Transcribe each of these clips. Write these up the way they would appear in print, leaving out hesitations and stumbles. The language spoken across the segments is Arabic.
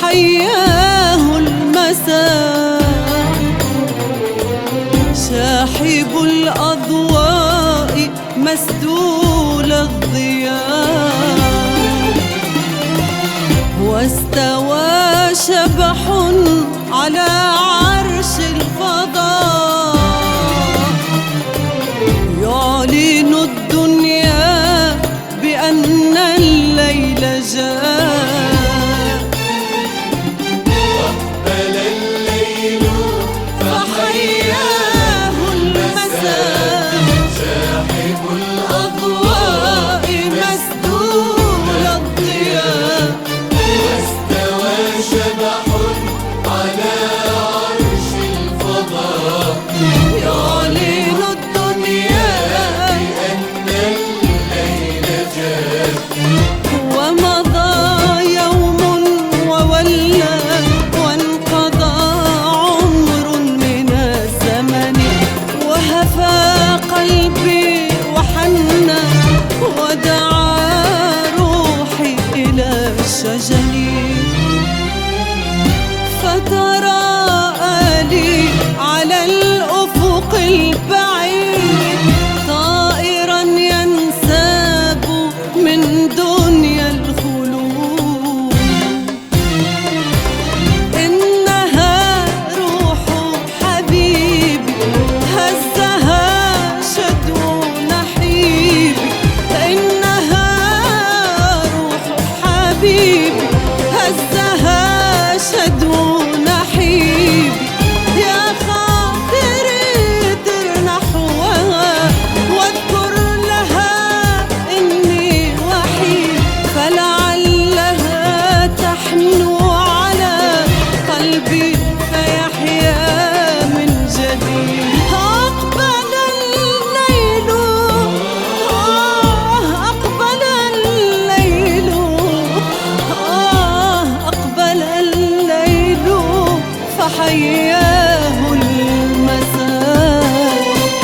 فحياه المساء شاحب الأضواء مسدول الضياء، واستوى شبح على عرش الفضاء يعلن الدنيا بأن الليل جاء. أقبل الليل فحياه المساء شاحب الأضواء مسدول الضياء، واستوى شبح على عرش الفضاء يعلن الدنيا بأن الليل جاء. ومضى يوم وولى وانقضى عمر من الزمن، وهفى قلبي وحنى ودعا روحي إلى الشجن، فتراءى لي على الأفق البعيد طائرا ينساب من دنيا الخلود. إنها روح حبيبي هزها شدو نحيبي، إنها روح حبيبي هزها شدو نحيبي، يا خاطري در نحوها واذكر لها إني وحيد، فلعلها تحنو على قلبي فيحيا من جديد. أقبل الليل أقبل الليل أقبل الليل فحياه المساء.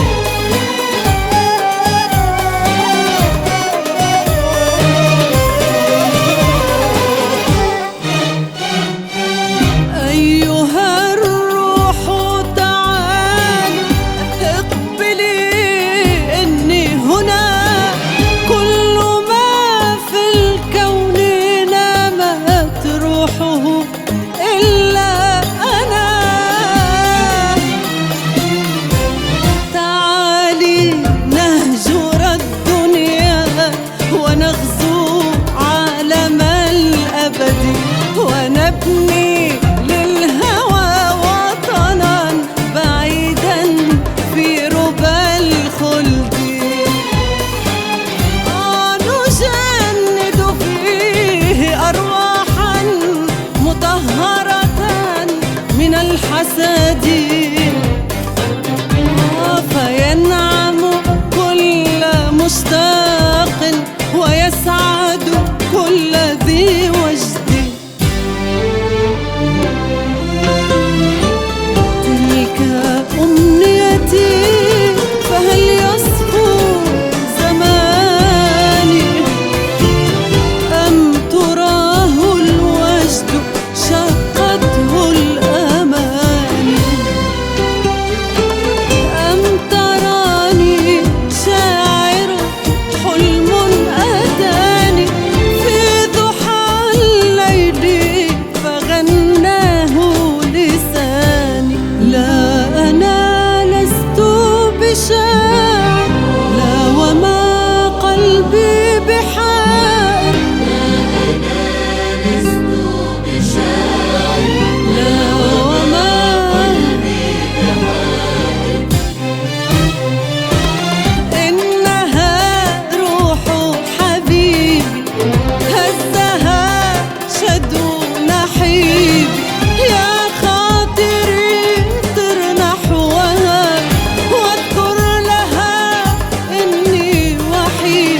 أيها الروح تعالي اقبلي إني هنا، كل ما في الكون نامت روحه إلا أنا. تعالي نهجر الدنيا ونغزو عالم الأبد، ونبني للهوى وطنا بعيدا في ربى الخلد، نجند فيه أرواحا مطهرة من الحسد، فينعم كل مشتاق ويسعد كل ذي وجد. تلك أمنيتي فهل يصفو زماني، أم تراه الوجد شقته الأماني، أم تراني شاعرا حلم أتاني في ضحى الليل فغناه لساني. لا أنا لست بشاعر، لا وما قلبي بحائر، لا وما إنها روح حبيبي هزها شدو نحيبي، يا خاطري طر نحوها واذكر لها إني وحيد،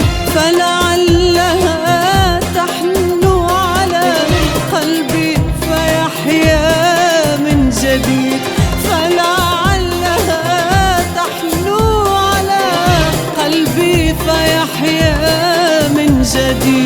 فلعلها تحنو على قلبي فيحيا من جديد، فلعلها تحنو على قلبي فيحيا من جديد.